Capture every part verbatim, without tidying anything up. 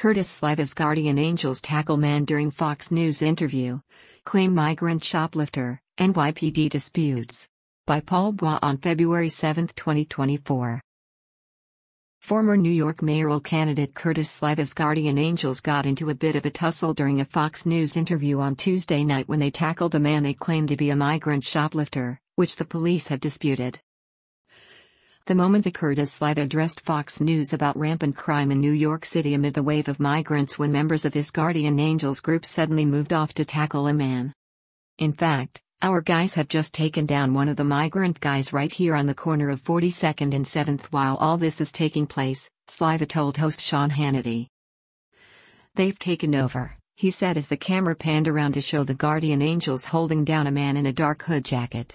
Curtis Sliva's guardian angels tackle man during Fox News interview. Claim migrant shoplifter, N Y P D disputes. By Paul Bois on February seventh, twenty twenty-four. Former New York mayoral candidate Curtis Sliva's guardian angels got into a bit of a tussle during a Fox News interview on Tuesday night when they tackled a man they claimed to be a migrant shoplifter, which the police have disputed. The moment that Curtis Sliva addressed Fox News about rampant crime in New York City amid the wave of migrants when members of his Guardian Angels group suddenly moved off to tackle a man. "In fact, our guys have just taken down one of the migrant guys right here on the corner of forty-second and seventh while all this is taking place," Sliva told host Sean Hannity. "They've taken over," he said as the camera panned around to show the Guardian Angels holding down a man in a dark hood jacket.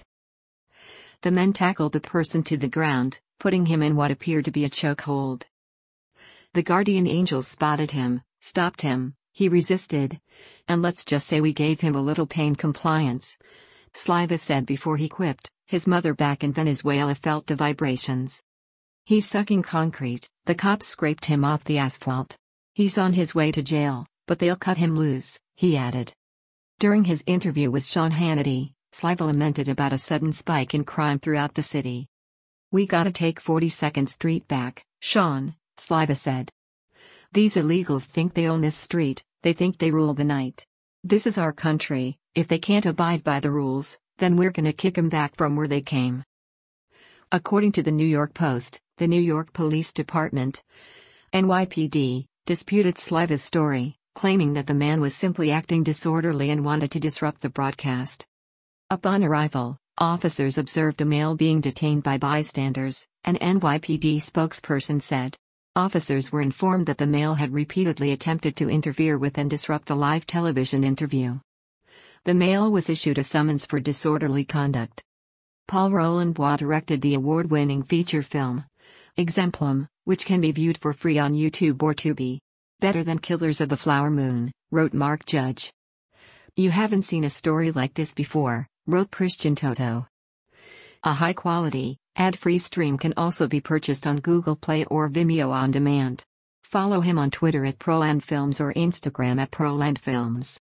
The men tackled the person to the ground, putting him in what appeared to be a chokehold. The Guardian Angels spotted him, stopped him, he resisted, and let's just say we gave him a little pain compliance," Sliva said before he quipped, his mother back in Venezuela felt the vibrations. "He's sucking concrete, the cops scraped him off the asphalt. He's on his way to jail, but they'll cut him loose," he added. During his interview with Sean Hannity, Sliva lamented about a sudden spike in crime throughout the city. "We gotta take forty-second Street back, Sean," Sliva said. "These illegals think they own this street, they think they rule the night. This is our country, if they can't abide by the rules, then we're gonna kick 'em back from where they came." According to the New York Post, the New York Police Department, N Y P D, disputed Sliva's story, claiming that the man was simply acting disorderly and wanted to disrupt the broadcast. Upon arrival, officers observed a male being detained by bystanders, an N Y P D spokesperson said. Officers were informed that the male had repeatedly attempted to interfere with and disrupt a live television interview. The male was issued a summons for disorderly conduct. Paul Roland Bois directed the award-winning feature film, Exemplum, which can be viewed for free on YouTube or Tubi. "Better than Killers of the Flower Moon," wrote Mark Judge. "You haven't seen a story like this before," wrote Christian Toto. A high-quality, ad-free stream can also be purchased on Google Play or Vimeo on demand. Follow him on Twitter at ProlandFilms or Instagram at ProlandFilms.